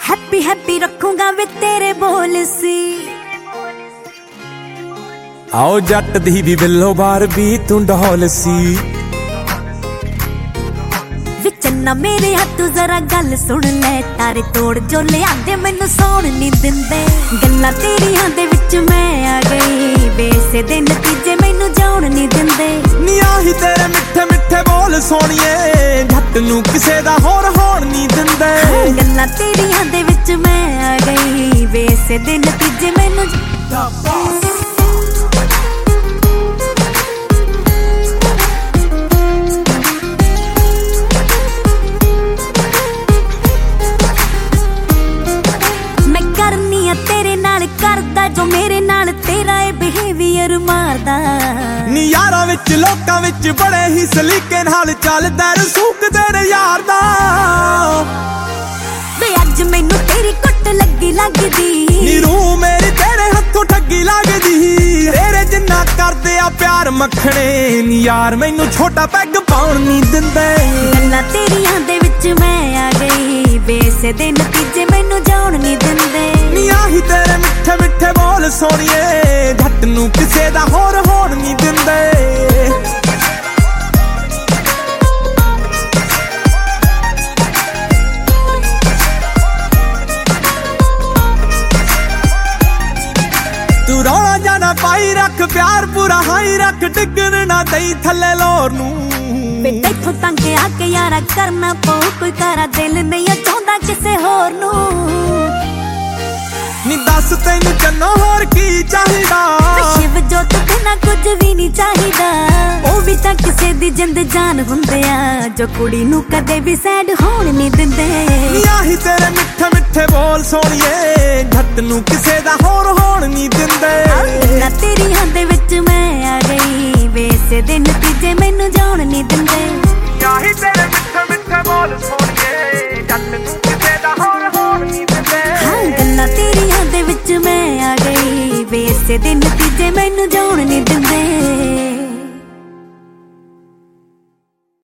Happy happy रखूंगा वे तेरे बोल सी। आओ जट दी भी बिल्लो बार भी तू ढोल सी। चन्ना मेरे हाथों जरा गल सुन ले, तारे तोड़ जो ले आंदे मैनू सौण नहीं दिंदे। गल्लां तेरियां दे विच मैं आ गई, वैसे दे नतीजे मैनू जाउण नहीं दिंदे। नी आही तेरे मिठे मिठे बोल सोनिए, झट नू किसे दा होर होण नहीं दिंदे। गल्लां तेरियां दे विच मैं आ गई, वैसे दे नतीजे मैनू करदा जो मेरे नाल तेरा ए बिहेवियर मारदा। नी यारां विच लोकां विच बड़े ही सलीके नाल चलदा रसूख तेरे यार दा। वे अज मैनू तेरी कुट लगी लगदी, नी रूह मेरी तेरे हत्थों ठगी लगदी। तेरे जिन्ना करदे आ प्यार मखणे, नी यार मैनू छोटा पैग पाउण नहीं दिंदे। गल्लां तेरियां दे विच मैं आ गई, वैसे दे नतीजे मैनू जाउण नहीं दिंदे। नी आही तेरे मिठे मिठे बोल सोनिए, झट नू किसे दा होर होण नहीं दिंदे। तू रौला जाना पाई रख, प्यार पूरा हाई रख, डिगन ना दई थले लोर नू। तैथों तंग आके यारा करना पऊ, कोई तारा दिल नहीं चाहुंदा किसे होर नू। नी दस तैनू जन्नो होर की चाहिदा, शिव जोत बिना कुछ भी नहीं चाहिदा। ओ भी तां किसे दी जिंद जान हुंदे आ, जो कुड़ी नू कदे भी सैड होण नहीं दिंदे। नी आही तेरे मिठे मिठे बोल सोनिए, झट नू किसे दा होर होण नहीं दिंदे। गल्लां तेरियां दे विच मैं आ गई, वैसे दे नतीजे मैनू जाउण नहीं दिंदे। नी आही तेरे मिठे मिठे बोल सोनिए, झट नू किसे दा होर होण नहीं दिंदे। गल्लां तेरियां दे विच मैं आ गई, वैसे दे नतीजे मैनू जाउण नहीं